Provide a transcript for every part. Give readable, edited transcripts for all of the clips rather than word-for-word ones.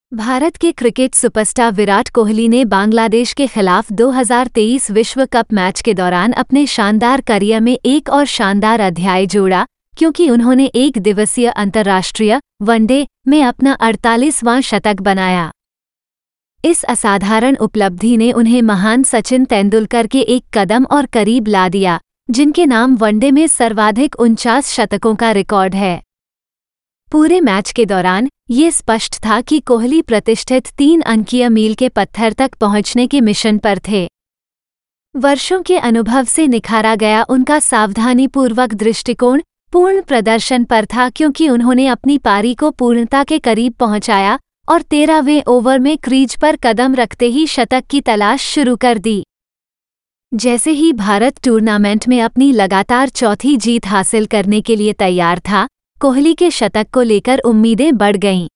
भारत के cricket superstar Virat Kohli ने बांग्लादेश के खिलाफ 2023 विश्व कप मैच के दौरान अपने शानदार करियर में एक और शानदार अध्याय जोड़ा, क्योंकि उन्होंने एक दिवसीय अंतर्राष्ट्रीय वनडे में अपना 48वां शतक बनाया। इस असाधारण उपलब्धि ने उन्हें महान सचिन तेंदुलकर के एक कदम और करीब ला दिया, जिनके नाम वनडे में सर्वाधिक 49 शतकों का रिकॉर्ड है। पूरे मैच के दौरान ये स्पष्ट था कि कोहली प्रतिष्ठित 3 अंकीय मील के पत्थर तक पहुंचने के मिशन पर थे। वर्षों के अनुभव से निखारा गया उनका सावधानीपूर्वक दृष्टिकोण पूर्ण प्रदर्शन पर था, क्योंकि उन्होंने अपनी पारी को पूर्णता के करीब पहुंचाया और 13वें ओवर में क्रीज पर कदम रखते ही शतक की तलाश शुरू कर दी। जैसे ही भारत टूर्नामेंट में अपनी लगातार चौथी जीत हासिल करने के लिए तैयार था, कोहली के शतक को लेकर उम्मीदें बढ़ गईं।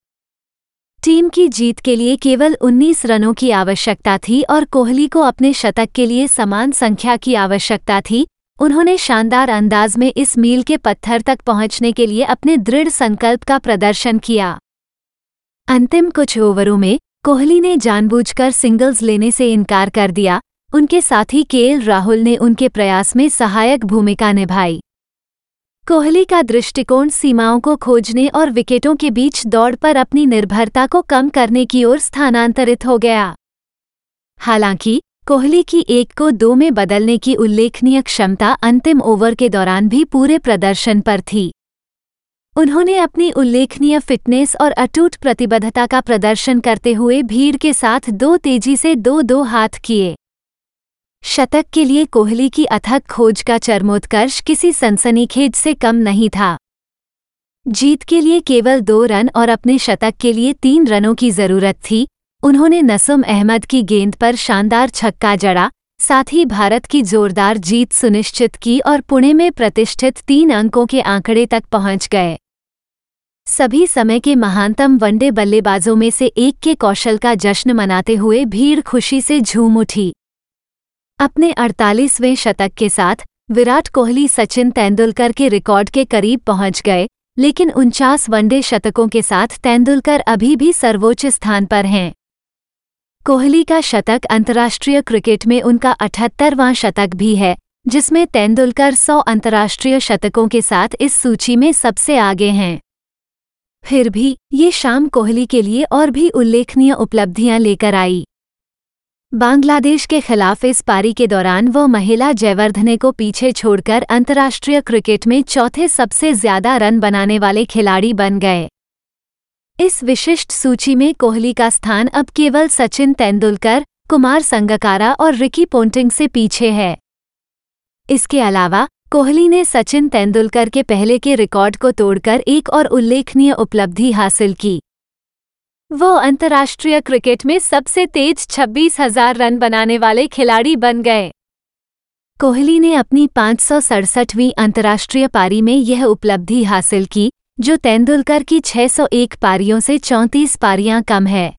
टीम की जीत के लिए केवल 19 रनों की आवश्यकता थी और कोहली को अपने शतक के लिए समान संख्या की आवश्यकता थी। उन्होंने शानदार अंदाज में इस मील के पत्थर तक पहुंचने के लिए अपने दृढ़ संकल्प का प्रदर्शन किया। अंतिम कुछ ओवरों में कोहली ने जानबूझकर सिंगल्स लेने से इनकार कर दिया। उनके साथी केएल राहुल ने उनके प्रयास में सहायक भूमिका निभाई। कोहली का दृष्टिकोण सीमाओं को खोजने और विकेटों के बीच दौड़ पर अपनी निर्भरता को कम करने की ओर स्थानांतरित हो गया। हालांकि कोहली की 1 को 2 में बदलने की उल्लेखनीय क्षमता अंतिम ओवर के दौरान भी पूरे प्रदर्शन पर थी। उन्होंने अपनी उल्लेखनीय फिटनेस और अटूट प्रतिबद्धता का प्रदर्शन करते हुए भीड़ के साथ तेजी से 2-2 हाथ किए। शतक के लिए कोहली की अथक खोज का चरमोत्कर्ष किसी सनसनीखेज से कम नहीं था। जीत के लिए केवल 2 रन और अपने शतक के लिए 3 रनों की जरूरत थी। उन्होंने नसीम अहमद की गेंद पर शानदार छक्का जड़ा, साथ ही भारत की जोरदार जीत सुनिश्चित की और पुणे में प्रतिष्ठित 3 अंकों के आंकड़े तक पहुंच गए। सभी समय के महानतम वनडे बल्लेबाजों में से एक के कौशल का जश्न मनाते हुए भीड़ खुशी से झूम उठी। अपने 48वें शतक के साथ विराट कोहली सचिन तेंदुलकर के रिकॉर्ड के करीब पहुंच गए, लेकिन 49 वनडे शतकों के साथ तेंदुलकर अभी भी सर्वोच्च स्थान पर हैं। कोहली का शतक अंतर्राष्ट्रीय क्रिकेट में उनका 78वां शतक भी है, जिसमें तेंदुलकर 100 अंतर्राष्ट्रीय शतकों के साथ इस सूची में सबसे आगे हैं। फिर भी ये शाम कोहली के लिए और भी उल्लेखनीय उपलब्धियां लेकर आई। बांग्लादेश के खिलाफ इस पारी के दौरान वो महिला जयवर्धने को पीछे छोड़कर अंतर्राष्ट्रीय क्रिकेट में चौथे सबसे ज्यादा रन बनाने वाले खिलाड़ी बन गए। इस विशिष्ट सूची में कोहली का स्थान अब केवल सचिन तेंदुलकर, कुमार संगकारा और रिकी पोंटिंग से पीछे है। इसके अलावा कोहली ने सचिन तेंदुलकर के पहले के रिकॉर्ड को तोड़कर एक और उल्लेखनीय उपलब्धि हासिल की। वो अंतर्राष्ट्रीय क्रिकेट में सबसे तेज 26,000 रन बनाने वाले खिलाड़ी बन गए। कोहली ने अपनी 567वीं अंतर्राष्ट्रीय पारी में यह उपलब्धि हासिल की, जो तेंदुलकर की 601 पारियों से 34 पारियां कम है।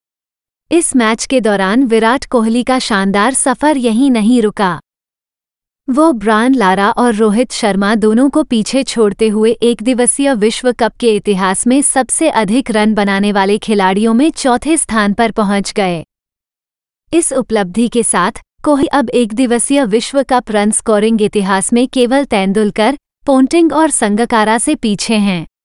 इस मैच के दौरान विराट कोहली का शानदार सफर यहीं नहीं रुका। वो ब्रायन लारा और रोहित शर्मा दोनों को पीछे छोड़ते हुए एकदिवसीय विश्व कप के इतिहास में सबसे अधिक रन बनाने वाले खिलाड़ियों में चौथे स्थान पर पहुंच गए। इस उपलब्धि के साथ कोहली अब एकदिवसीय विश्व कप रन स्कोरिंग इतिहास में केवल तेंदुलकर, पोंटिंग और संगकारा से पीछे हैं।